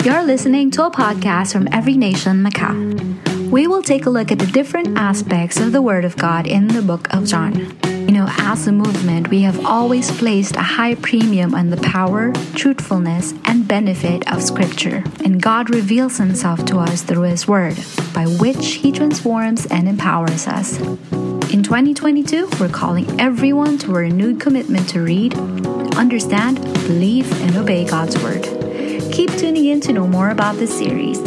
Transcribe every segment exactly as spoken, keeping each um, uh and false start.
You're listening to a podcast from Every Nation Macau. We will take a look at the different aspects of the Word of God in the book of John. You know, as a movement, we have always placed a high premium on the power, truthfulness, and benefit of Scripture. And God reveals Himself to us through His Word, by which He transforms and empowers us. In twenty twenty-two, we're calling everyone to a renewed commitment to read, understand, believe, and obey God's Word. Keep tuning in to know more about this series.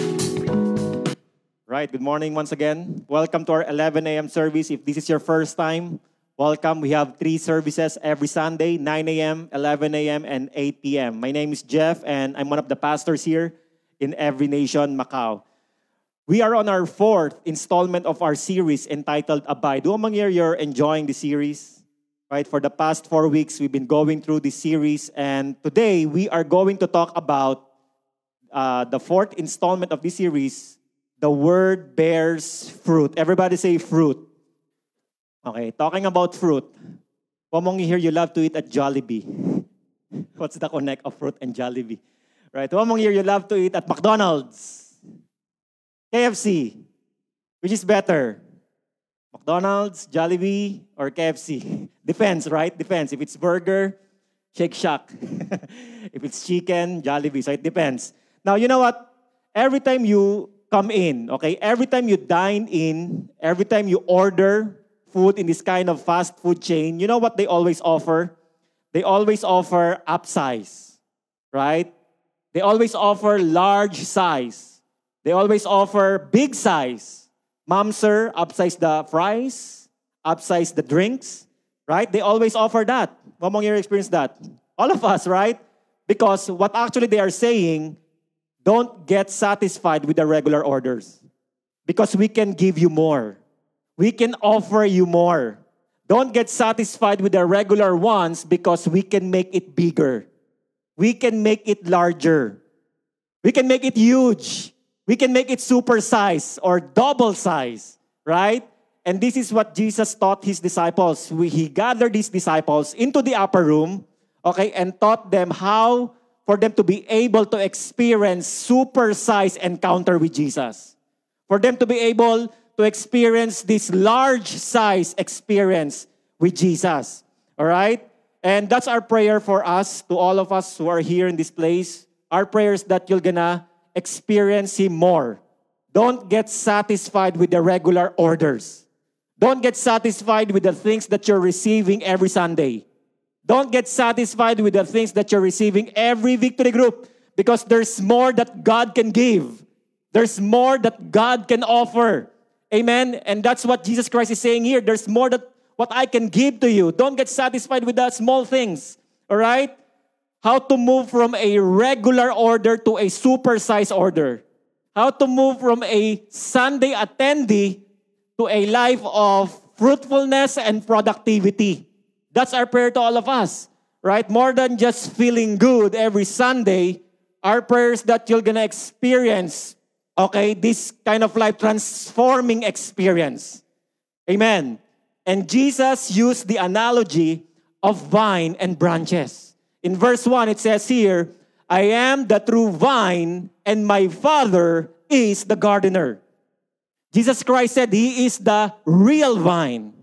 Right, good morning once again. Welcome to our eleven a.m. service. If this is your first time, welcome. We have three services every Sunday, nine a.m., eleven a.m., and eight p.m. My name is Jeff, and I'm one of the pastors here in Every Nation Macau. We are on our fourth installment of our series entitled Abide. Do among you you're enjoying the series? Right, for the past four weeks, we've been going through this series, and today we are going to talk about uh, the fourth installment of this series. The Word bears fruit. Everybody say fruit. Okay, talking about fruit. Wamong here you love to eat at Jollibee. What's the connect of fruit and Jollibee? Right, wamong here you love to eat at McDonald's, K F C. Which is better? McDonald's, Jollibee, or K F C? Depends, right? Depends. If it's burger, Shake Shack. If it's chicken, Jollibee. So it depends. Now, you know what? Every time you come in, okay, every time you dine in, every time you order food in this kind of fast food chain, you know what they always offer? They always offer upsize, right? They always offer large size. They always offer big size. Ma'am, sir, upsize the fries, upsize the drinks, right? They always offer that. What among you experience that? All of us, right? Because what actually they are saying, don't get satisfied with the regular orders. Because we can give you more. We can offer you more. Don't get satisfied with the regular ones because we can make it bigger. We can make it larger. We can make it huge. We can make it super size or double size, right? And this is what Jesus taught His disciples. He gathered His disciples into the upper room, okay, and taught them how for them to be able to experience super size encounter with Jesus. For them to be able to experience this large size experience with Jesus. All right? And that's our prayer for us, to all of us who are here in this place. Our prayer is that you're gonna experience Him more. Don't get satisfied with the regular orders. Don't get satisfied with the things that you're receiving every Sunday. Don't get satisfied with the things that you're receiving every victory group, because there's more that God can give. There's more that God can offer. Amen? And that's what Jesus Christ is saying here. There's more that what I can give to you. Don't get satisfied with the small things. All right? How to move from a regular order to a super-size order. How to move from a Sunday attendee to a life of fruitfulness and productivity. That's our prayer to all of us, right? More than just feeling good every Sunday, our prayer is that you're gonna experience, okay, this kind of life-transforming experience. Amen. And Jesus used the analogy of vine and branches. In verse one, it says here, I am the true vine, and my Father is the gardener. Jesus Christ said He is the real vine.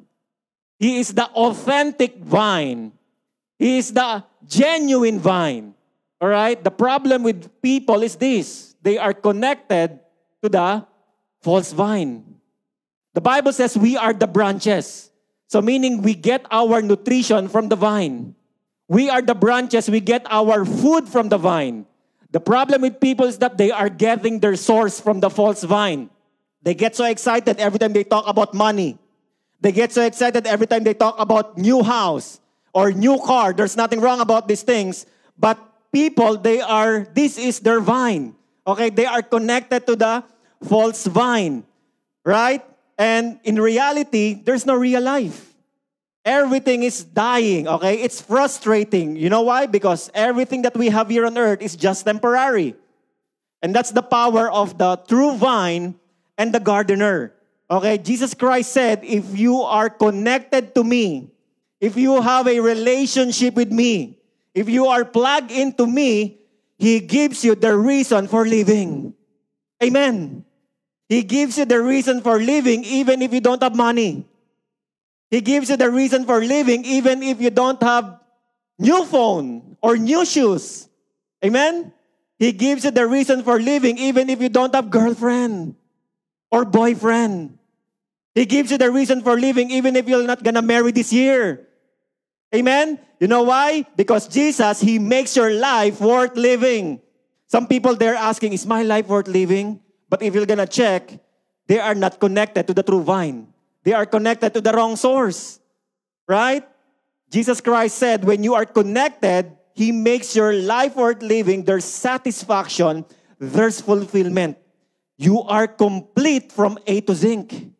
He is the authentic vine. He is the genuine vine. All right? The problem with people is this. They are connected to the false vine. The Bible says we are the branches. So meaning we get our nutrition from the vine. We are the branches. We get our food from the vine. The problem with people is that they are getting their source from the false vine. They get so excited every time they talk about money. They get so excited every time they talk about new house or new car. There's nothing wrong about these things. But people, they are, this is their vine. Okay? They are connected to the false vine. Right? And in reality, there's no real life. Everything is dying, okay? It's frustrating. You know why? Because everything that we have here on earth is just temporary. And that's the power of the true vine and the gardener. Okay? Jesus Christ said, if you are connected to me, if you have a relationship with me, if you are plugged into me, He gives you the reason for living. Amen. He gives you the reason for living even if you don't have money. He gives you the reason for living even if you don't have new phone or new shoes. Amen? He gives you the reason for living even if you don't have girlfriend or boyfriend. He gives you the reason for living even if you're not gonna marry this year. Amen? You know why? Because Jesus, He makes your life worth living. Some people there asking, is my life worth living? But if you're gonna check, they are not connected to the true vine. They are connected to the wrong source. Right? Jesus Christ said, when you are connected, He makes your life worth living. There's satisfaction. There's fulfillment. You are complete from A to Zinc.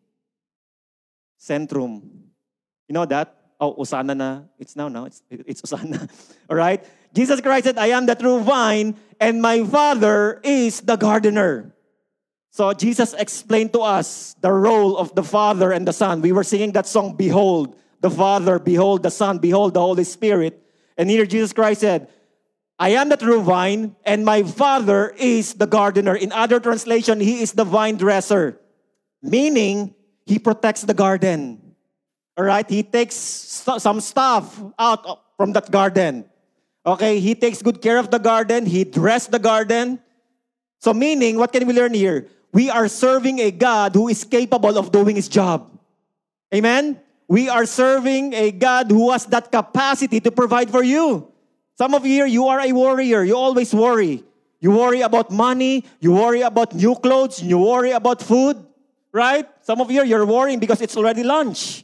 Centrum. You know that? Oh, Osana na. It's now, now. It's, it's Osana. All right? Jesus Christ said, I am the true vine, and my Father is the gardener. So Jesus explained to us the role of the Father and the Son. We were singing that song, Behold the Father, Behold the Son, Behold the Holy Spirit. And here Jesus Christ said, I am the true vine, and my Father is the gardener. In other translation, He is the vine dresser. Meaning, He protects the garden. All right? He takes st- some stuff out from that garden. Okay? He takes good care of the garden. He dressed the garden. So meaning, what can we learn here? We are serving a God who is capable of doing His job. Amen? We are serving a God who has that capacity to provide for you. Some of you here, you are a warrior. You always worry. You worry about money. You worry about new clothes. You worry about food. Right? Some of you, you're worrying because it's already lunch.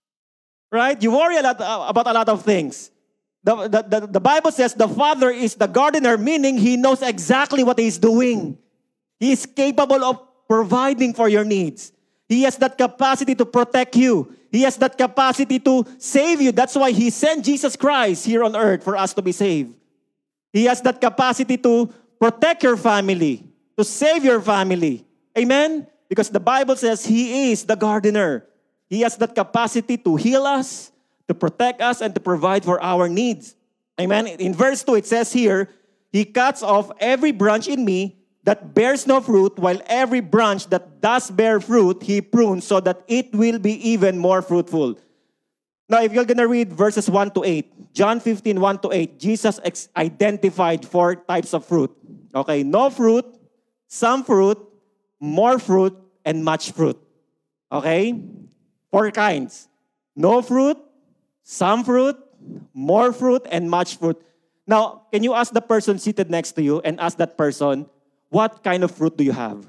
Right? You worry a lot about a lot of things. The, the, the, the Bible says the Father is the gardener, meaning He knows exactly what He's doing. He is capable of providing for your needs. He has that capacity to protect you. He has that capacity to save you. That's why He sent Jesus Christ here on earth for us to be saved. He has that capacity to protect your family, to save your family. Amen? Because the Bible says He is the gardener. He has that capacity to heal us, to protect us, and to provide for our needs. Amen? In verse two, it says here, He cuts off every branch in me that bears no fruit, while every branch that does bear fruit, He prunes so that it will be even more fruitful. Now, if you're going to read verses one to eight, John fifteen, one to eight, Jesus ex- identified four types of fruit. Okay, no fruit, some fruit, more fruit, and much fruit. Okay? Four kinds. No fruit, some fruit, more fruit, and much fruit. Now, can you ask the person seated next to you and ask that person, what kind of fruit do you have?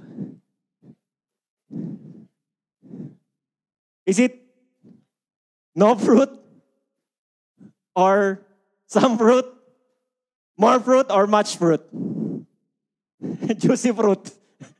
Is it no fruit? Or some fruit? More fruit or much fruit? Juicy fruit.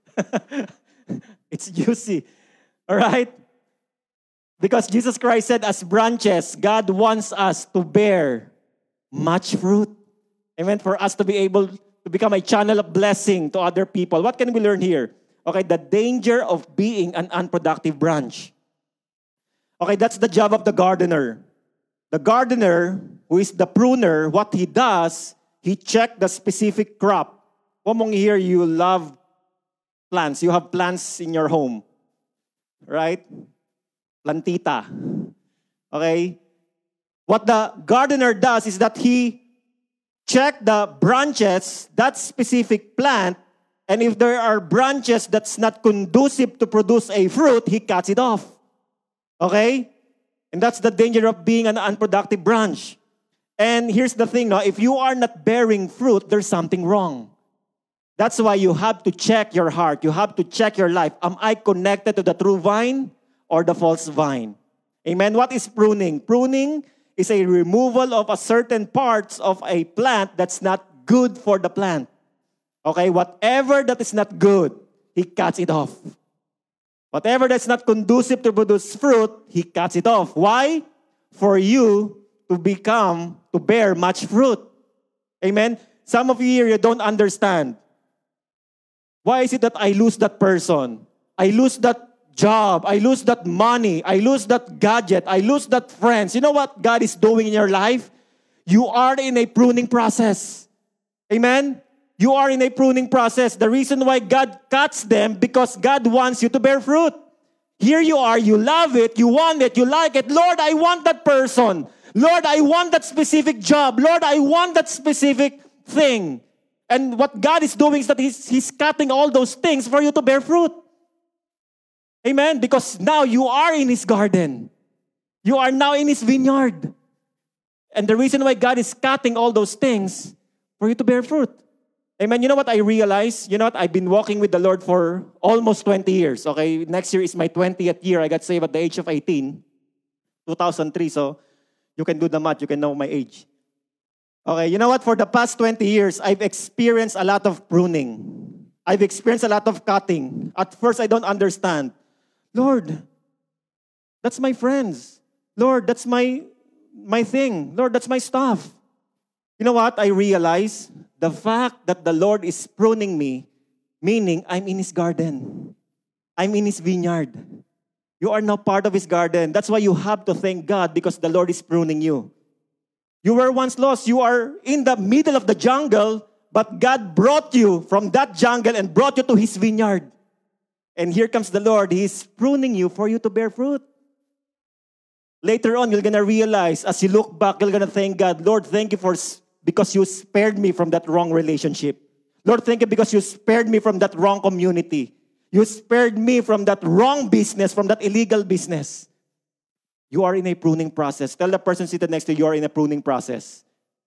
It's juicy. All right? Because Jesus Christ said, as branches, God wants us to bear much fruit. Amen? For us to be able to become a channel of blessing to other people. What can we learn here? Okay, the danger of being an unproductive branch. Okay, that's the job of the gardener. The gardener, who is the pruner, what he does, he checks the specific crop. Among here, you love plants. You have plants in your home. Right? Plantita. Okay? What the gardener does is that he check the branches, that specific plant, and if there are branches that's not conducive to produce a fruit, he cuts it off. Okay? And that's the danger of being an unproductive branch. And here's the thing, no? If you are not bearing fruit, there's something wrong. That's why you have to check your heart. You have to check your life. Am I connected to the true vine or the false vine? Amen? What is pruning? Pruning is a removal of a certain parts of a plant that's not good for the plant. Okay, whatever that is not good, he cuts it off. Whatever that's not conducive to produce fruit, he cuts it off. Why? For you to become, to bear much fruit. Amen? Some of you here, you don't understand. Why is it that I lose that person? I lose that job. I lose that money. I lose that gadget. I lose that friends. You know what God is doing in your life? You are in a pruning process. Amen? You are in a pruning process. The reason why God cuts them, because God wants you to bear fruit. Here you are, you love it, you want it, you like it. Lord, I want that person. Lord, I want that specific job. Lord, I want that specific thing. And what God is doing is that He's, he's cutting all those things for you to bear fruit. Amen? Because now you are in His garden. You are now in His vineyard. And the reason why God is cutting all those things for you to bear fruit. Amen. You know what I realized? You know what? I've been walking with the Lord for almost twenty years. Okay, next year is my twentieth year. I got saved at the age of eighteen, two thousand three. So you can do the math. You can know my age. Okay, you know what? For the past twenty years, I've experienced a lot of pruning. I've experienced a lot of cutting. At first, I don't understand. Lord, that's my friends. Lord, that's my my thing. Lord, that's my stuff. You know what? I realized the fact that the Lord is pruning me, meaning I'm in His garden. I'm in His vineyard. You are now part of His garden. That's why you have to thank God, because the Lord is pruning you. You were once lost. You are in the middle of the jungle, but God brought you from that jungle and brought you to His vineyard. And here comes the Lord. He is pruning you for you to bear fruit. Later on, you're going to realize, as you look back, you're going to thank God, Lord, thank you for because you spared me from that wrong relationship. Lord, thank you because you spared me from that wrong community. You spared me from that wrong business, from that illegal business. You are in a pruning process. Tell the person seated next to you, you are in a pruning process.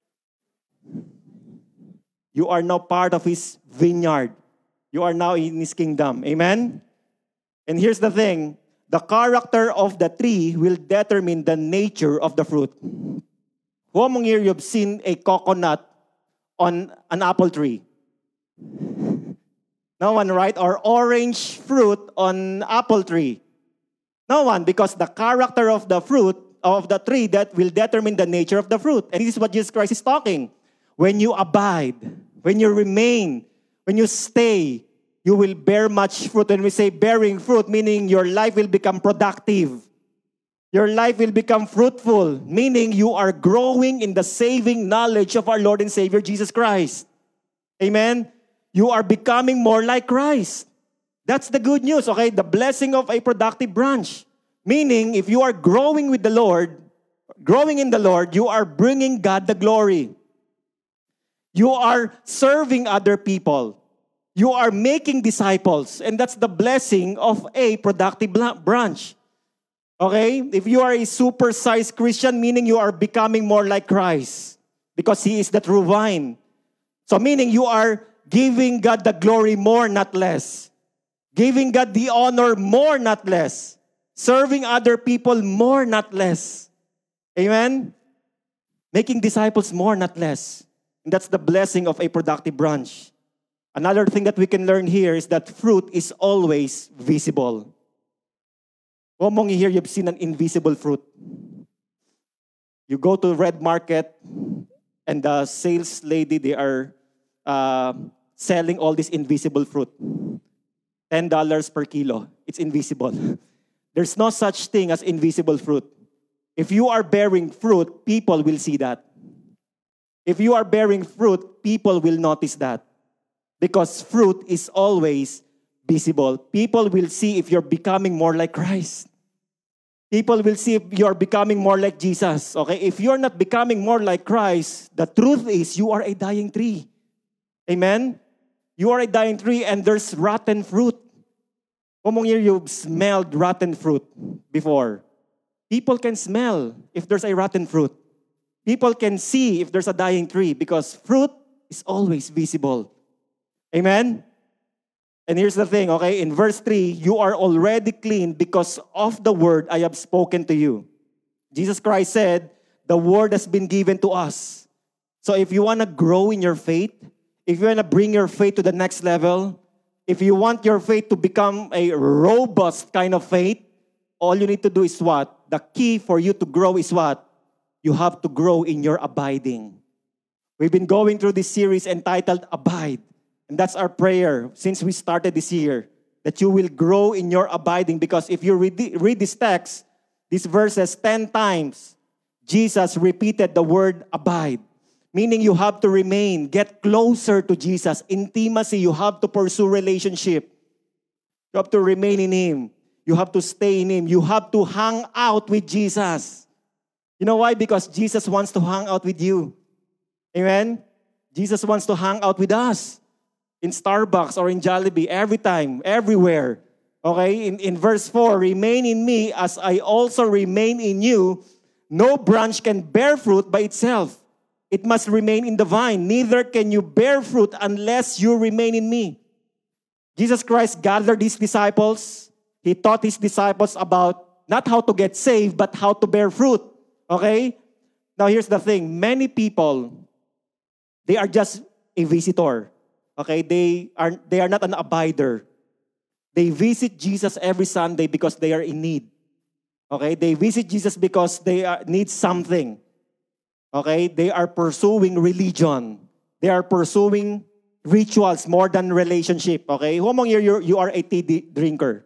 You are now part of His vineyard. You are now in His kingdom. Amen? And here's the thing. The character of the tree will determine the nature of the fruit. Who among you you've seen a coconut on an apple tree? No one, right? Or orange fruit on apple tree? No one, because the character of the fruit, of the tree, that will determine the nature of the fruit. And this is what Jesus Christ is talking. When you abide, when you remain, when you stay, you will bear much fruit. When we say bearing fruit, meaning your life will become productive. Your life will become fruitful, meaning you are growing in the saving knowledge of our Lord and Savior, Jesus Christ. Amen? You are becoming more like Christ. That's the good news, okay? The blessing of a productive branch. Meaning, if you are growing with the Lord, growing in the Lord, you are bringing God the glory. You are serving other people. You are making disciples. And that's the blessing of a productive branch. Okay? If you are a super-sized Christian, meaning you are becoming more like Christ. Because He is the true vine. So meaning you are giving God the glory more, not less. Giving God the honor more, not less. Serving other people more, not less. Amen? Making disciples more, not less. And that's the blessing of a productive branch. Another thing that we can learn here is that fruit is always visible. Who among you here, you've seen an invisible fruit? You go to Red Market, and the sales lady, they are uh, selling all this invisible fruit. ten dollars per kilo. It's invisible. There's no such thing as invisible fruit. If you are bearing fruit, people will see that. If you are bearing fruit, people will notice that. Because fruit is always visible. People will see if you're becoming more like Christ. People will see if you're becoming more like Jesus. Okay? If you're not becoming more like Christ, the truth is you are a dying tree. Amen? You are a dying tree and there's rotten fruit. How many years you've smelled rotten fruit before? People can smell if there's a rotten fruit. People can see if there's a dying tree because fruit is always visible. Amen? And here's the thing, okay? In verse three, you are already clean because of the word I have spoken to you. Jesus Christ said, the word has been given to us. So if you want to grow in your faith, if you want to bring your faith to the next level, if you want your faith to become a robust kind of faith, all you need to do is what? The key for you to grow is what? You have to grow in your abiding. We've been going through this series entitled Abide. And that's our prayer since we started this year, that you will grow in your abiding. Because if you read, the, read this text, these verses ten times, Jesus repeated the word abide. Meaning you have to remain, get closer to Jesus. Intimacy, you have to pursue relationship. You have to remain in Him. You have to stay in Him. You have to hang out with Jesus. You know why? Because Jesus wants to hang out with you. Amen? Jesus wants to hang out with us. In Starbucks or in Jollibee, every time, everywhere. Okay? In, in verse four, remain in me as I also remain in you. No branch can bear fruit by itself. It must remain in the vine. Neither can you bear fruit unless you remain in me. Jesus Christ gathered His disciples. He taught His disciples about not how to get saved, but how to bear fruit. Okay? Now here's the thing. Many people, they are just a visitor. Okay? They are, they are not an abider. They visit Jesus every Sunday because they are in need. Okay? They visit Jesus because they are, need something. Okay? They are pursuing religion. They are pursuing rituals more than relationship. Okay? Who among you, you you are a tea di- drinker?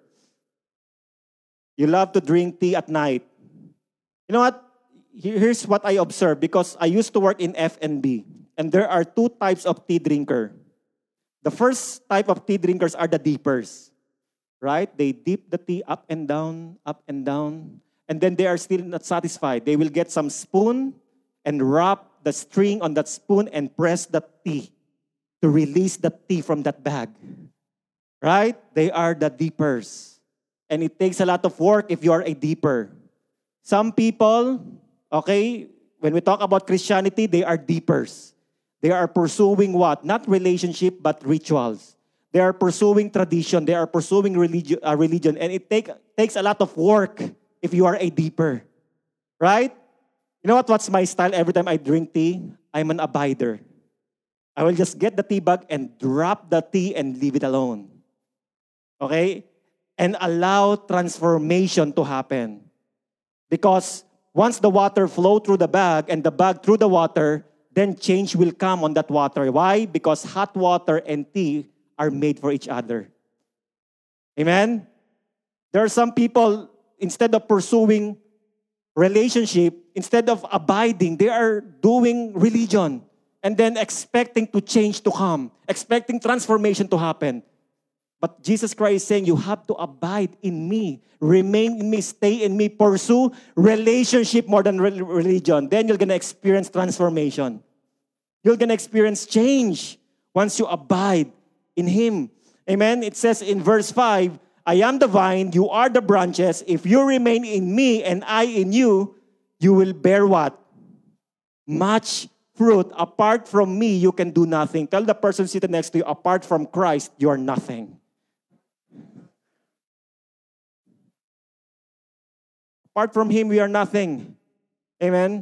You love to drink tea at night. You know what? Here- Here's what I observed because I used to work in F and B. And there are two types of tea drinker. The first type of tea drinkers are the deepers. Right? They dip the tea up and down, up and down. And then they are still not satisfied. They will get some spoon and wrap the string on that spoon and press the tea to release the tea from that bag. Right? They are the deepers. And it takes a lot of work if you are a deeper. Some people, okay, when we talk about Christianity, they are deepers. They are pursuing what? Not relationship, but rituals. They are pursuing tradition. They are pursuing religi- uh, religion. And it take, takes a lot of work if you are a deeper. Right? You know what? What's my style every time I drink tea? I'm an abider. I will just get the tea bag and drop the tea and leave it alone. Okay? And allow transformation to happen. Because once the water flow through the bag and the bag through the water, then change will come on that water. Why? Because hot water and tea are made for each other. Amen? There are some people, instead of pursuing relationship, instead of abiding, they are doing religion and then expecting to change to come, expecting transformation to happen. But Jesus Christ is saying, you have to abide in me, remain in me, stay in me, pursue relationship more than re- religion. Then you're going to experience transformation. You're going to experience change once you abide in Him. Amen? It says in verse five, I am the vine, you are the branches. If you remain in me and I in you, you will bear what? Much fruit. Apart from me, you can do nothing. Tell the person sitting next to you, apart from Christ, you are nothing. Apart from Him, we are nothing. Amen?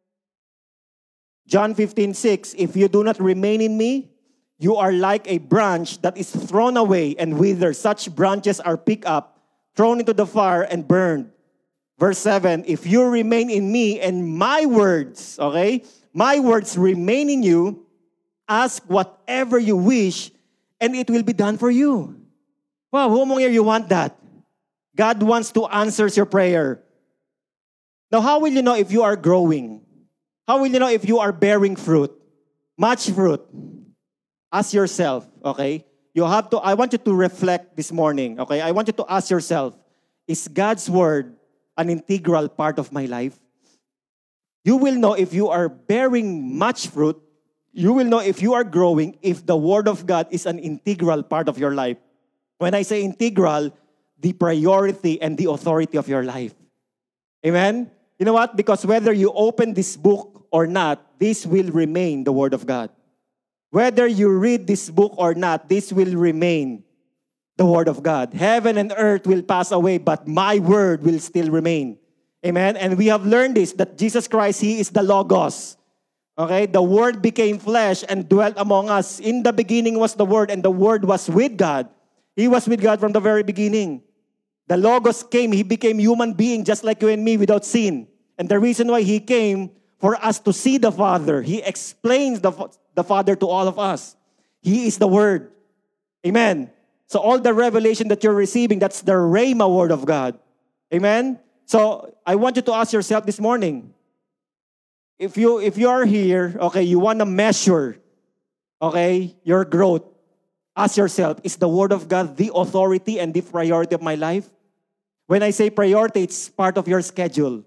John fifteen six, if you do not remain in me, you are like a branch that is thrown away and withers. Such branches are picked up, thrown into the fire, and burned. Verse seven, if you remain in me and my words, okay, my words remain in you, ask whatever you wish, and it will be done for you. Wow, who among you, you want that? God wants to answer your prayer. Now, how will you know if you are growing? How will you know if you are bearing fruit? Much fruit. Ask yourself, okay? You have to, I want you to reflect this morning, okay? I want you to ask yourself, is God's word an integral part of my life? You will know if you are bearing much fruit. You will know if you are growing, if the word of God is an integral part of your life. When I say integral, the priority and the authority of your life. Amen? You know what? Because whether you open this book or not, this will remain the word of God. Whether you read this book or not, this will remain the word of God. Heaven and earth will pass away, but my word will still remain. Amen? And we have learned this, that Jesus Christ, He is the Logos. Okay? The Word became flesh and dwelt among us. In the beginning was the Word, and the Word was with God. He was with God from the very beginning. The Logos came. He became human being just like you and me without sin. And the reason why He came, for us to see the Father. He explains the, the Father to all of us. He is the Word. Amen? So all the revelation that you're receiving, that's the Rhema word of God. Amen? So I want you to ask yourself this morning, If you if you are here, okay, you want to measure, okay, your growth, ask yourself, is the Word of God the authority and the priority of my life? When I say priority, it's part of your schedule.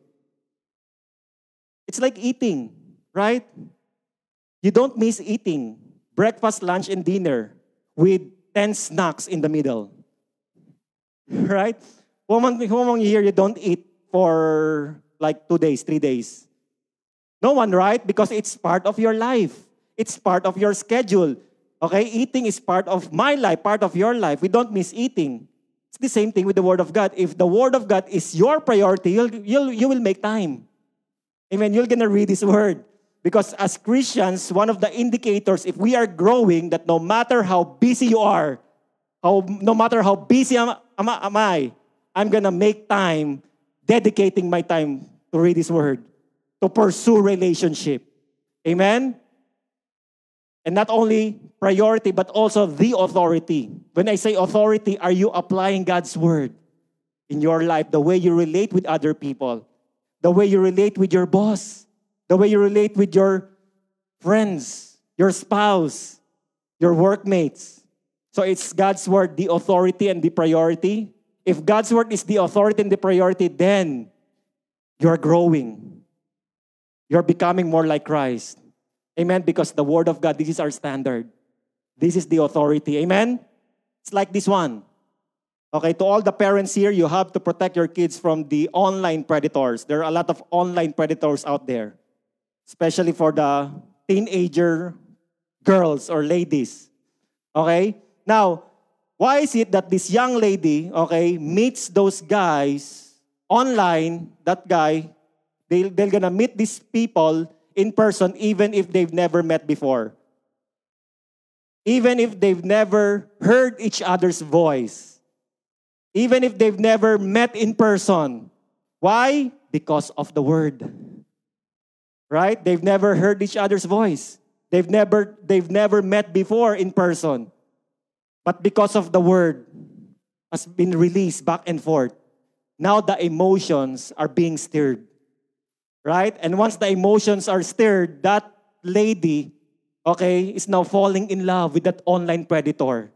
It's like eating, right? You don't miss eating breakfast, lunch, and dinner with ten snacks in the middle. Right? Who among, who among you here you don't eat for like two days, three days? No one, right? Because it's part of your life. It's part of your schedule. Okay? Eating is part of my life, part of your life. We don't miss eating. It's the same thing with the Word of God. If the Word of God is your priority, you'll, you'll, you will make time. Amen. You're going to read His Word. Because as Christians, one of the indicators, if we are growing, that no matter how busy you are, how, no matter how busy am, am, am I, I'm going to make time, dedicating my time to read His Word, to pursue relationship. Amen? And not only priority, but also the authority. When I say authority, are you applying God's Word in your life? The way you relate with other people. The way you relate with your boss. The way you relate with your friends, your spouse, your workmates. So it's God's Word, the authority and the priority. If God's Word is the authority and the priority, then you're growing. You're becoming more like Christ. Amen? Because the Word of God, this is our standard. This is the authority. Amen? It's like this one. Okay, to all the parents here, you have to protect your kids from the online predators. There are a lot of online predators out there, especially for the teenager girls or ladies. Okay? Now, why is it that this young lady, okay, meets those guys online, that guy, they, they're gonna meet these people in person even if they've never met before. Even if they've never heard each other's voice. Even if they've never met in person. Why? Because of the Word. Right? They've never heard each other's voice. They've never, they've never met before in person. But because of the Word has been released back and forth, now the emotions are being stirred. Right? And once the emotions are stirred, that lady, okay, is now falling in love with that online predator.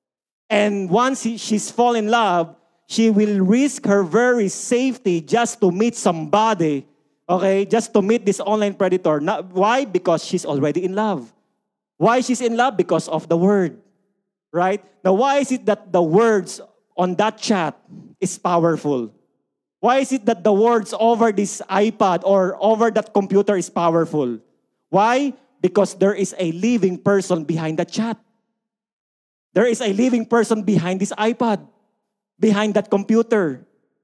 And once he, she's fallen in love, she will risk her very safety just to meet somebody, okay, just to meet this online predator. Not, why? Because she's already in love. Why she's in love? Because of the Word, right? Now, why is it that the words on that chat is powerful? Why is it that the words over this iPad or over that computer is powerful? Why? Because there is a living person behind the chat. There is a living person behind this iPad, behind that computer.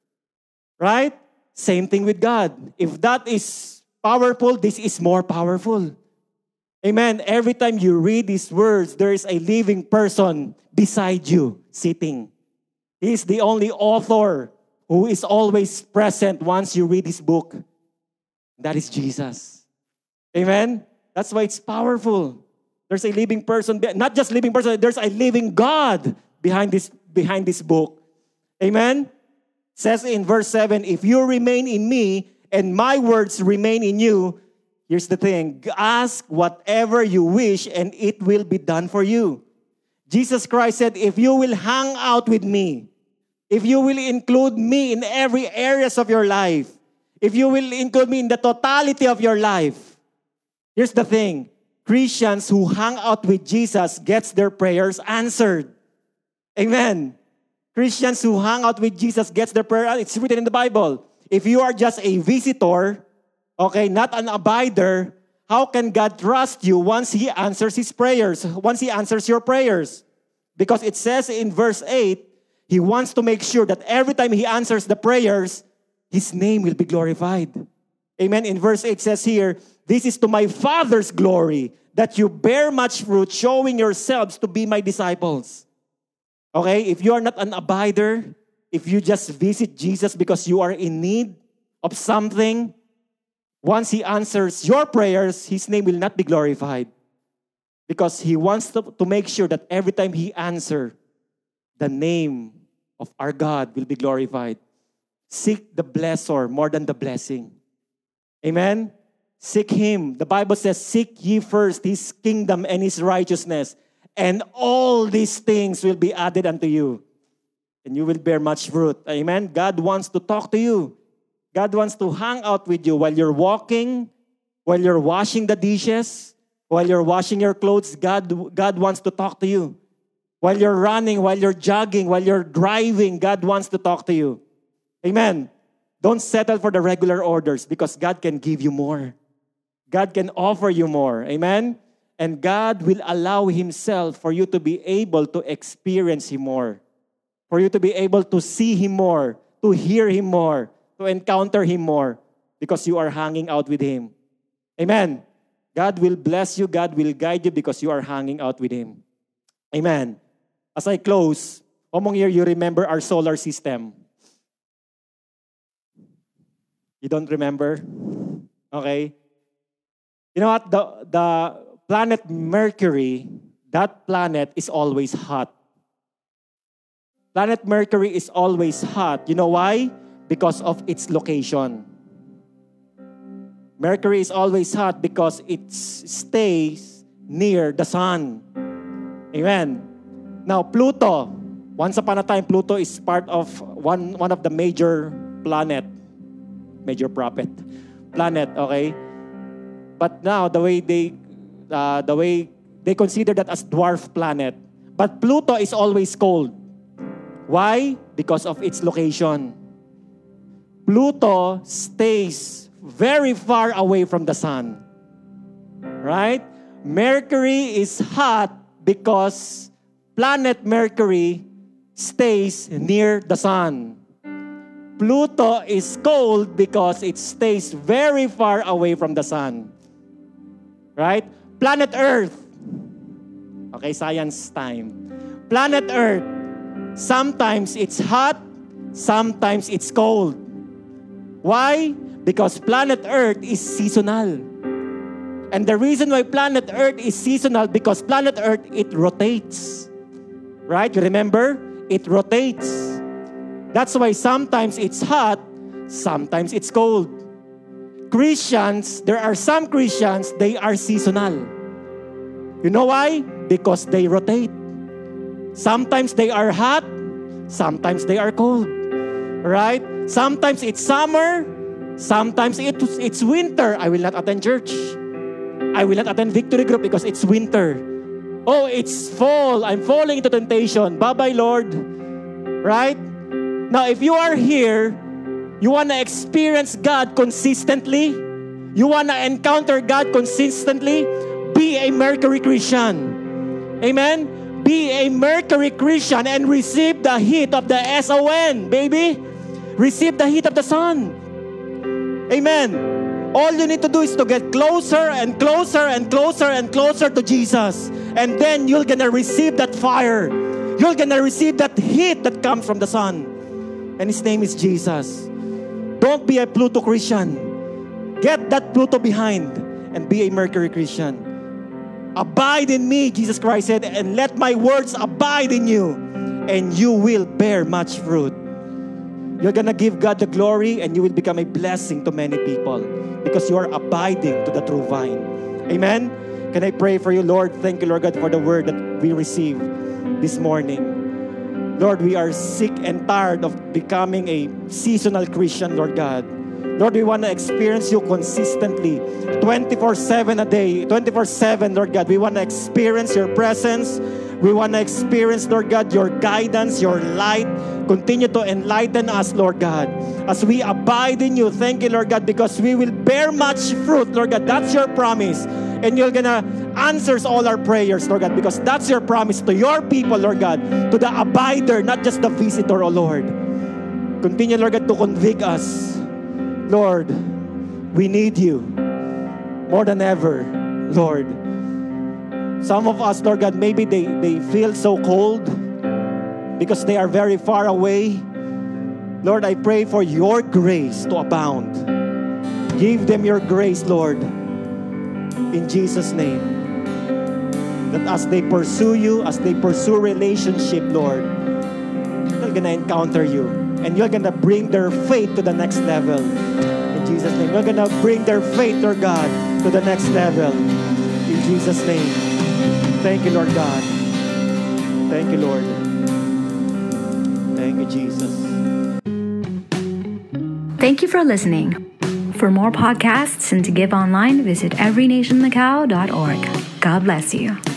Right? Same thing with God. If that is powerful, this is more powerful. Amen. Every time you read these words, there is a living person beside you, sitting. He is the only author who is always present once you read his book. That is Jesus. Amen? That's why it's powerful. There's a living person, not just living person, there's a living God behind this, behind this book. Amen? Says in verse seven, if you remain in me and my words remain in you, here's the thing, ask whatever you wish and it will be done for you. Jesus Christ said, if you will hang out with me, if you will include me in every areas of your life, if you will include me in the totality of your life, here's the thing, Christians who hang out with Jesus gets their prayers answered. Amen. Christians who hang out with Jesus gets their prayer. It's written in the Bible. If you are just a visitor, okay, not an abider, how can God trust you once He answers His prayers, once He answers your prayers? Because it says in verse eight, He wants to make sure that every time He answers the prayers, His name will be glorified. Amen. In verse eight says here, this is to my Father's glory, that you bear much fruit, showing yourselves to be my disciples. Okay, if you are not an abider, if you just visit Jesus because you are in need of something, once He answers your prayers, His name will not be glorified. Because He wants to, to make sure that every time He answers, the name of our God will be glorified. Seek the blessor more than the blessing. Amen? Seek Him. The Bible says, seek ye first His kingdom and His righteousness, and all these things will be added unto you. And you will bear much fruit. Amen? God wants to talk to you. God wants to hang out with you while you're walking, while you're washing the dishes, while you're washing your clothes. God, God wants to talk to you. While you're running, while you're jogging, while you're driving, God wants to talk to you. Amen? Don't settle for the regular orders because God can give you more. God can offer you more. Amen? And God will allow Himself for you to be able to experience Him more. For you to be able to see Him more, to hear Him more, to encounter Him more, because you are hanging out with Him. Amen. God will bless you. God will guide you because you are hanging out with Him. Amen. As I close, among here, you remember our solar system. You don't remember? Okay. You know what? The, the planet Mercury, that planet is always hot. Planet Mercury is always hot. You know why? Because of its location. Mercury is always hot because it stays near the sun. Amen. Now, Pluto. Once upon a time, Pluto is part of one, one of the major planet. Major prophet. Planet, okay? But now, the way they, uh, the way they consider that as dwarf planet. But Pluto is always cold. Why? Because of its location. Pluto stays very far away from the sun. Right? Mercury is hot because planet Mercury stays near the sun. Pluto is cold because it stays very far away from the sun. Right? Planet Earth. Okay, science time. Planet Earth. Sometimes it's hot, sometimes it's cold. Why? Because planet Earth is seasonal. And the reason why planet Earth is seasonal, because planet Earth, it rotates. Right? You remember? It rotates. That's why sometimes it's hot, sometimes it's cold. Christians, there are some Christians, they are seasonal. You know why? Because they rotate. Sometimes they are hot, sometimes they are cold. Right? Sometimes it's summer, sometimes it's, it's winter. I will not attend church. I will not attend Victory Group because it's winter. Oh, it's fall. I'm falling into temptation. Bye-bye, Lord. Right? Now, if you are here, you want to experience God consistently, you want to encounter God consistently, be a Mercury Christian. Amen? Be a Mercury Christian and receive the heat of the S O N, baby. Receive the heat of the sun. Amen. All you need to do is to get closer and closer and closer and closer to Jesus. And then you're going to receive that fire. You're going to receive that heat that comes from the sun. And His name is Jesus. Don't be a Pluto Christian. Get that Pluto behind and be a Mercury Christian. Abide in me, Jesus Christ said, and let my words abide in you, and you will bear much fruit. You're going to give God the glory, and you will become a blessing to many people because you are abiding to the true vine. Amen? Can I pray for you, Lord? Thank you, Lord God, for the word that we received this morning. Lord, we are sick and tired of becoming a seasonal Christian, Lord God. Lord, we want to experience you consistently, twenty-four seven a day, twenty-four seven, Lord God. We want to experience your presence. We want to experience, Lord God, your guidance, your light. Continue to enlighten us, Lord God. As we abide in you, thank you, Lord God, because we will bear much fruit, Lord God. That's your promise. And you're going to answer all our prayers, Lord God, because that's your promise to your people, Lord God, to the abider, not just the visitor, oh Lord. Continue, Lord God, to convict us. Lord, we need you more than ever, Lord. Some of us, Lord God, maybe they, they feel so cold because they are very far away. Lord, I pray for your grace to abound. Give them your grace, Lord, in Jesus' name. That as they pursue you, as they pursue relationship, Lord, they're going to encounter you. And you're going to bring their faith to the next level. In Jesus' name. We're gonna bring their faith, Lord God, to the next level. In Jesus' name. Thank you, Lord God. Thank you, Lord. Thank you, Jesus. Thank you for listening. For more podcasts and to give online, visit every nation macau dot org. God bless you.